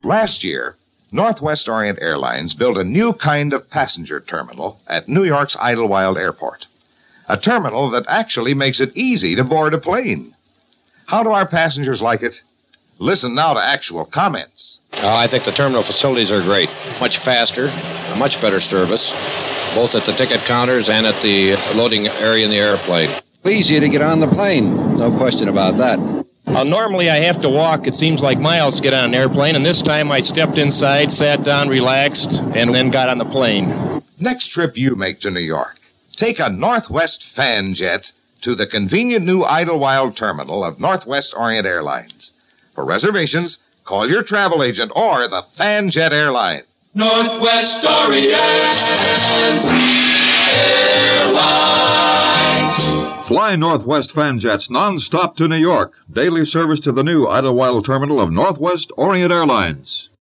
Last year, Northwest Orient Airlines built a new kind of passenger terminal at New York's Idlewild Airport. A terminal that actually makes it easy to board a plane. How do our passengers like it? Listen now to actual comments. I think the terminal facilities are great. Much faster, a much better service, both at the ticket counters and at the loading area in the airplane. Easier to get on the plane, no question about that. Normally I have to walk, it seems like miles to get on an airplane, and this time I stepped inside, sat down, relaxed, and then got on the plane. Next trip you make to New York, take a Northwest fan jet to the convenient new Idlewild terminal of Northwest Orient Airlines. For reservations, call your travel agent or the Fan Jet Airline. Northwest Orient Airlines. Fly Northwest fan jets non-stop to New York. Daily service to the new Idlewild terminal of Northwest Orient Airlines.